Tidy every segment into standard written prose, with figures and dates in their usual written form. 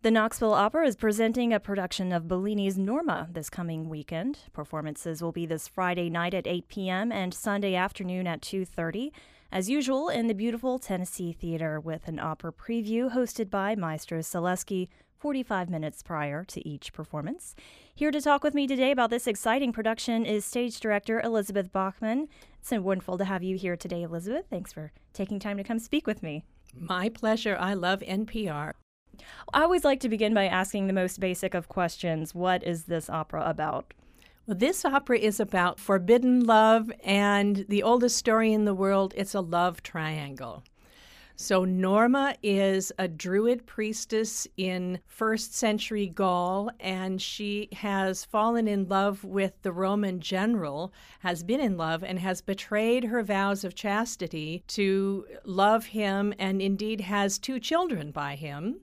The Knoxville Opera is presenting a production of Bellini's Norma this coming weekend. Performances will be this Friday night at 8 p.m. and Sunday afternoon at 2:30, as usual in the beautiful Tennessee Theater, with an opera preview hosted by Maestro Selesky 45 minutes prior to each performance. Here to talk with me today about this exciting production is stage director Elizabeth Bachman. It's so wonderful to have you here today, Elizabeth. Thanks for taking time to come speak with me. My pleasure. I love NPR. I always like to begin by asking the most basic of questions. What is this opera about? Well, this opera is about forbidden love, and the oldest story in the world, it's a love triangle. So Norma is a Druid priestess in 1st century Gaul, and she has fallen in love with the Roman general, has been in love, and has betrayed her vows of chastity to love him, and indeed has 2 children by him.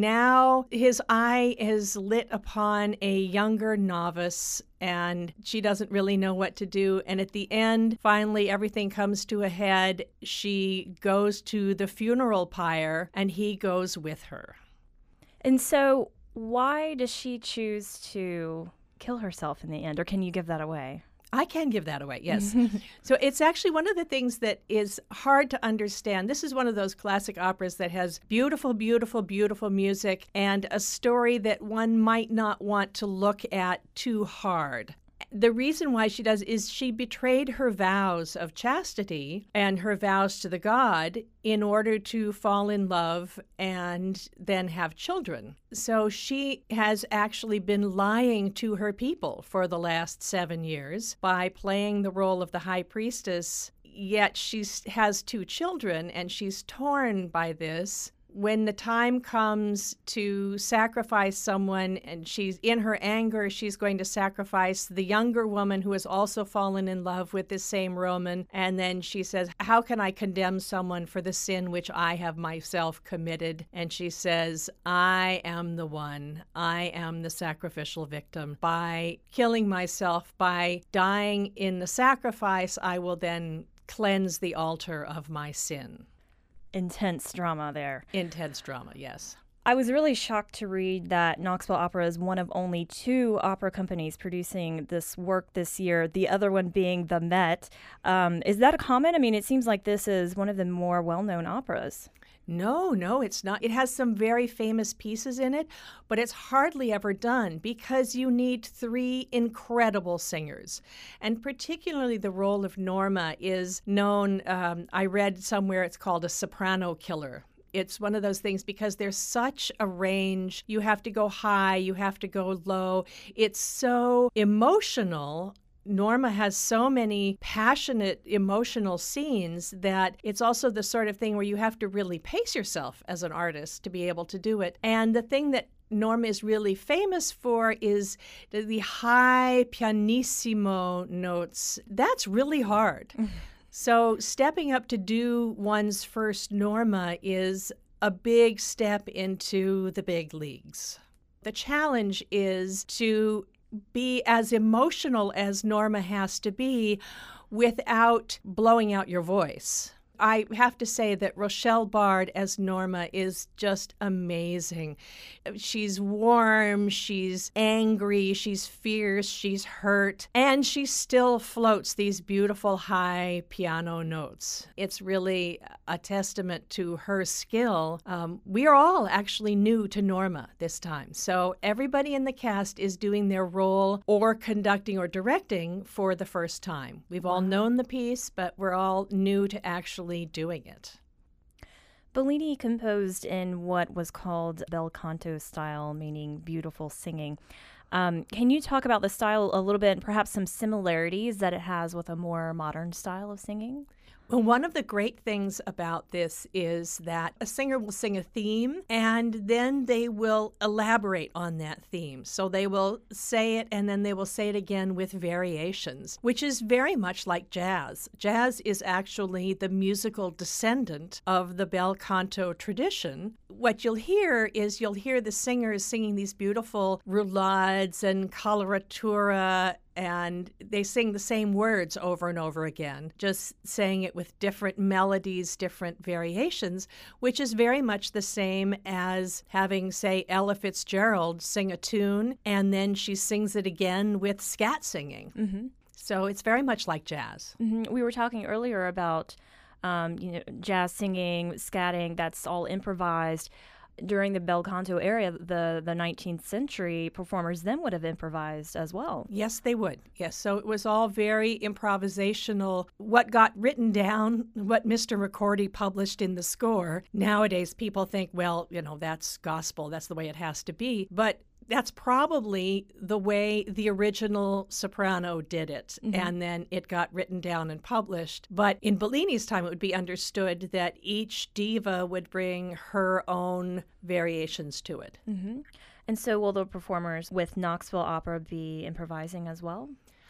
Now his eye is lit upon a younger novice, and she doesn't really know what to do. And at the end, finally, everything comes to a head. She goes to the funeral pyre, and he goes with her. And so why does she choose to kill herself in the end, or can you give that away? I can give that away, yes. So it's actually one of the things that is hard to understand. This is one of those classic operas that has beautiful, beautiful, beautiful music and a story that one might not want to look at too hard. The reason why she does is she betrayed her vows of chastity and her vows to the god in order to fall in love and then have children. So she has actually been lying to her people for the last 7 years by playing the role of the high priestess, yet she has 2 children, and she's torn by this. When the time comes to sacrifice someone, and she's in her anger, she's going to sacrifice the younger woman who has also fallen in love with this same Roman. And then she says, how can I condemn someone for the sin which I have myself committed? And she says, I am the one. I am the sacrificial victim. By killing myself, by dying in the sacrifice, I will then cleanse the altar of my sin. Intense drama there. Intense drama, yes. I was really shocked to read that Knoxville Opera is one of only 2 opera companies producing this work this year, the other one being the Met. Is that a comment? I mean, it seems like this is one of the more well-known operas. No, it's not. It has some very famous pieces in it, but it's hardly ever done because you need 3 incredible singers. And particularly the role of Norma is known, I read somewhere it's called a soprano killer. It's one of those things because there's such a range. You have to go high, you have to go low. It's so emotional. Norma has so many passionate, emotional scenes that it's also the sort of thing where you have to really pace yourself as an artist to be able to do it. And the thing that Norma is really famous for is the high pianissimo notes. That's really hard. So stepping up to do one's first Norma is a big step into the big leagues. The challenge is to be as emotional as Norma has to be without blowing out your voice. I have to say that Rochelle Bard as Norma is just amazing. She's warm, she's angry, she's fierce, she's hurt, and she still floats these beautiful high piano notes. It's really a testament to her skill. We are all actually new to Norma this time, so everybody in the cast is doing their role or conducting or directing for the first time. We've all known the piece, but we're all new to actually doing it. Bellini composed in what was called bel canto style, meaning beautiful singing. Can you talk about the style a little bit and perhaps some similarities that it has with a more modern style of singing? Well, one of the great things about this is that a singer will sing a theme and then they will elaborate on that theme. So they will say it and then they will say it again with variations, which is very much like jazz. Jazz is actually the musical descendant of the bel canto tradition. What you'll hear the singers singing these beautiful roulades and coloratura and they sing the same words over and over again, just saying it with different melodies, different variations, which is very much the same as having, say, Ella Fitzgerald sing a tune and then she sings it again with scat singing. Mm-hmm. So it's very much like jazz. Mm-hmm. We were talking earlier about jazz singing, scatting, that's all improvised. During the bel canto era, the 19th century, performers then would have improvised as well. Yes, they would. Yes, so it was all very improvisational. What got written down, what Mr. McCordy published in the score, nowadays people think, well, that's gospel, that's the way it has to be. But that's probably the way the original soprano did it, and then it got written down and published. But in Bellini's time, it would be understood that each diva would bring her own variations to it. Mm-hmm. And so will the performers with Knoxville Opera be improvising as well?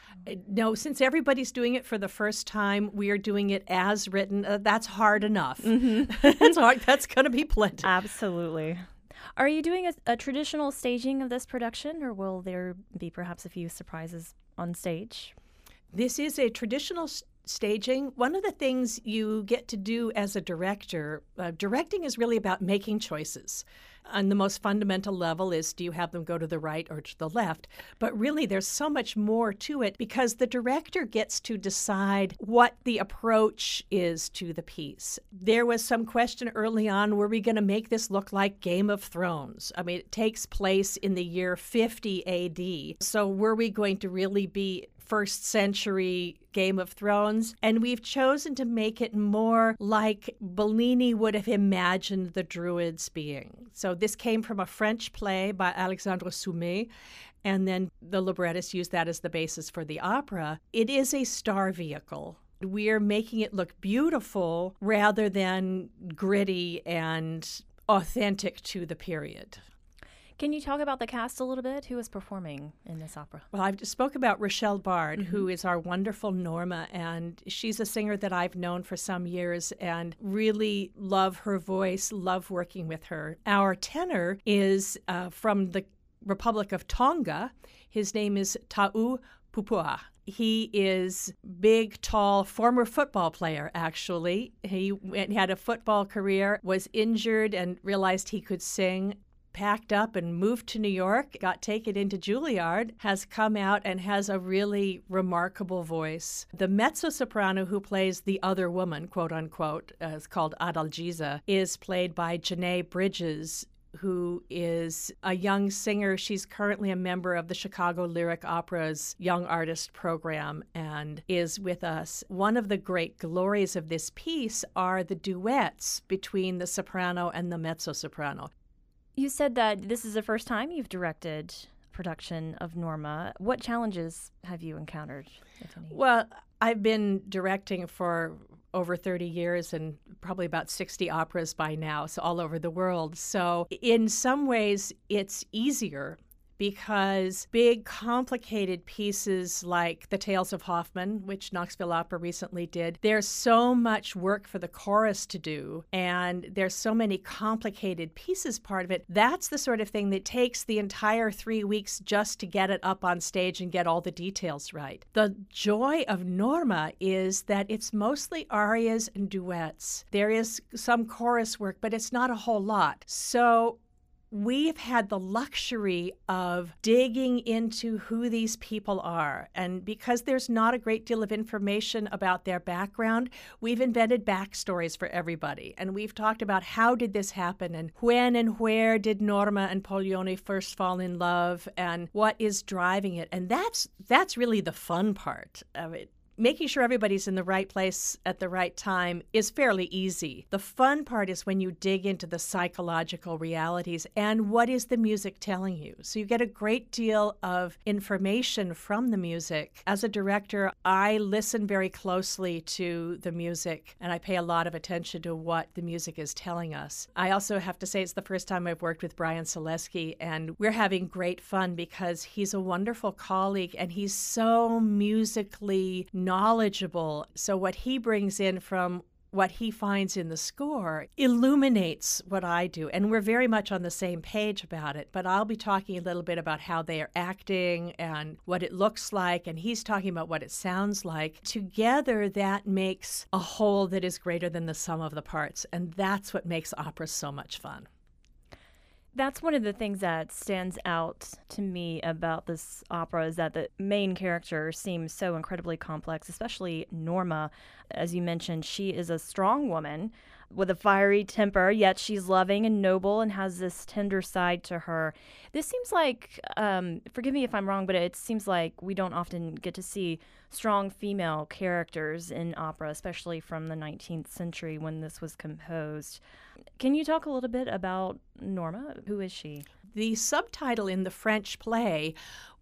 No, since everybody's doing it for the first time, we are doing it as written. That's hard enough. That's hard. That's going to be plenty. Absolutely. Are you doing a traditional staging of this production, or will there be perhaps a few surprises on stage? This is a traditional staging. One of the things you get to do as a director, directing is really about making choices. On the most fundamental level is, do you have them go to the right or to the left? But really, there's so much more to it because the director gets to decide what the approach is to the piece. There was some question early on, were we going to make this look like Game of Thrones? I mean, it takes place in the year 50 AD. So were we going to really be first century Game of Thrones? And we've chosen to make it more like Bellini would have imagined the Druids being. So this came from a French play by Alexandre Soumet, and then the librettist used that as the basis for the opera. It is a star vehicle. We're making it look beautiful rather than gritty and authentic to the period. Can you talk about the cast a little bit? Who is performing in this opera? Well, I just spoke about Rochelle Bard, who is our wonderful Norma, and she's a singer that I've known for some years and really love her voice, love working with her. Our tenor is from the Republic of Tonga. His name is Tau Pupua. He is big, tall, former football player, actually. He had a football career, was injured and realized he could sing, packed up and moved to New York, got taken into Juilliard, has come out and has a really remarkable voice. The mezzo-soprano who plays the other woman, quote unquote, is called Adalgisa, is played by Janae Bridges, who is a young singer. She's currently a member of the Chicago Lyric Opera's Young Artist Program and is with us. One of the great glories of this piece are the duets between the soprano and the mezzo-soprano. You said that this is the first time you've directed production of Norma. What challenges have you encountered, if any? Well, I've been directing for over 30 years and probably about 60 operas by now, so all over the world. So in some ways, it's easier because big, complicated pieces like The Tales of Hoffmann, which Knoxville Opera recently did, there's so much work for the chorus to do, and there's so many complicated pieces part of it. That's the sort of thing that takes the entire 3 weeks just to get it up on stage and get all the details right. The joy of Norma is that it's mostly arias and duets. There is some chorus work, but it's not a whole lot. So we've had the luxury of digging into who these people are. And because there's not a great deal of information about their background, we've invented backstories for everybody. And we've talked about how did this happen and when and where did Norma and Pollione first fall in love and what is driving it. And that's really the fun part of it. Making sure everybody's in the right place at the right time is fairly easy. The fun part is when you dig into the psychological realities and what is the music telling you. So you get a great deal of information from the music. As a director, I listen very closely to the music and I pay a lot of attention to what the music is telling us. I also have to say it's the first time I've worked with Brian Selesky, and we're having great fun because he's a wonderful colleague and he's so musically knowledgeable. So what he brings in from what he finds in the score illuminates what I do. And we're very much on the same page about it. But I'll be talking a little bit about how they are acting and what it looks like. And he's talking about what it sounds like. Together, that makes a whole that is greater than the sum of the parts. And that's what makes opera so much fun. That's one of the things that stands out to me about this opera is that the main character seems so incredibly complex, especially Norma. As you mentioned, she is a strong woman with a fiery temper, yet she's loving and noble and has this tender side to her. This seems like, forgive me if I'm wrong, but it seems like we don't often get to see strong female characters in opera, especially from the 19th century when this was composed. Can you talk a little bit about Norma? Who is she? The subtitle in the French play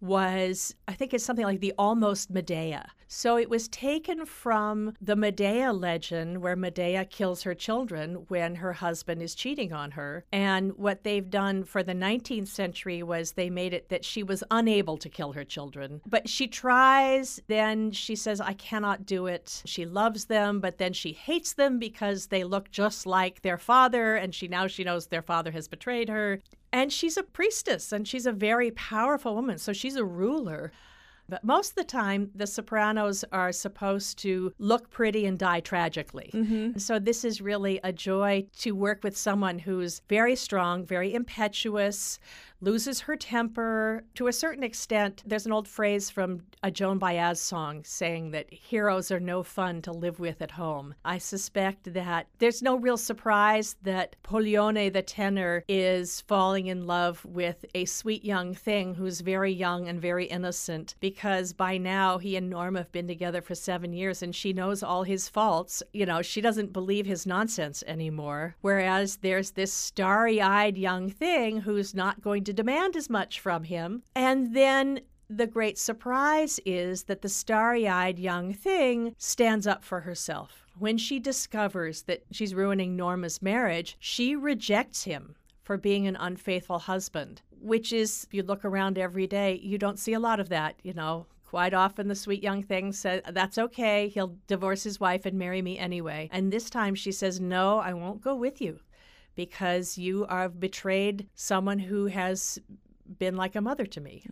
was, I think it's something like The Almost Medea. So it was taken from the Medea legend where Medea kills her children when her husband is cheating on her. And what they've done for the 19th century was they made it that she was unable to kill her children. But she tries, then she says, I cannot do it. She loves them, but then she hates them because they look just like their father, and she knows their father has betrayed her. And she's a priestess, and she's a very powerful woman, so she's a ruler. But most of the time, the sopranos are supposed to look pretty and die tragically. Mm-hmm. So this is really a joy to work with someone who's very strong, very impetuous, loses her temper. To a certain extent, there's an old phrase from a Joan Baez song saying that heroes are no fun to live with at home. I suspect that there's no real surprise that Pollione the tenor is falling in love with a sweet young thing who's very young and very innocent, because by now he and Norma have been together for 7 years and she knows all his faults. You know, she doesn't believe his nonsense anymore. Whereas there's this starry-eyed young thing who's not going to demand as much from him. And then the great surprise is that the starry-eyed young thing stands up for herself. When she discovers that she's ruining Norma's marriage, she rejects him for being an unfaithful husband, which is, if you look around every day, you don't see a lot of that, you know. Quite often the sweet young thing says, that's okay, he'll divorce his wife and marry me anyway. And this time she says, no, I won't go with you, because you have betrayed someone who has been like a mother to me.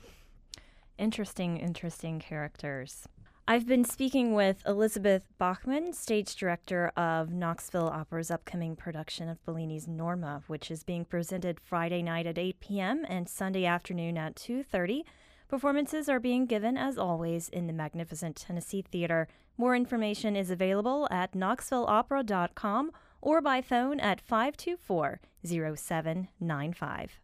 Interesting characters. I've been speaking with Elizabeth Bachman, stage director of Knoxville Opera's upcoming production of Bellini's Norma, which is being presented Friday night at 8 p.m. and Sunday afternoon at 2:30. Performances are being given, as always, in the magnificent Tennessee Theater. More information is available at knoxvilleopera.com or by phone at 524-0795.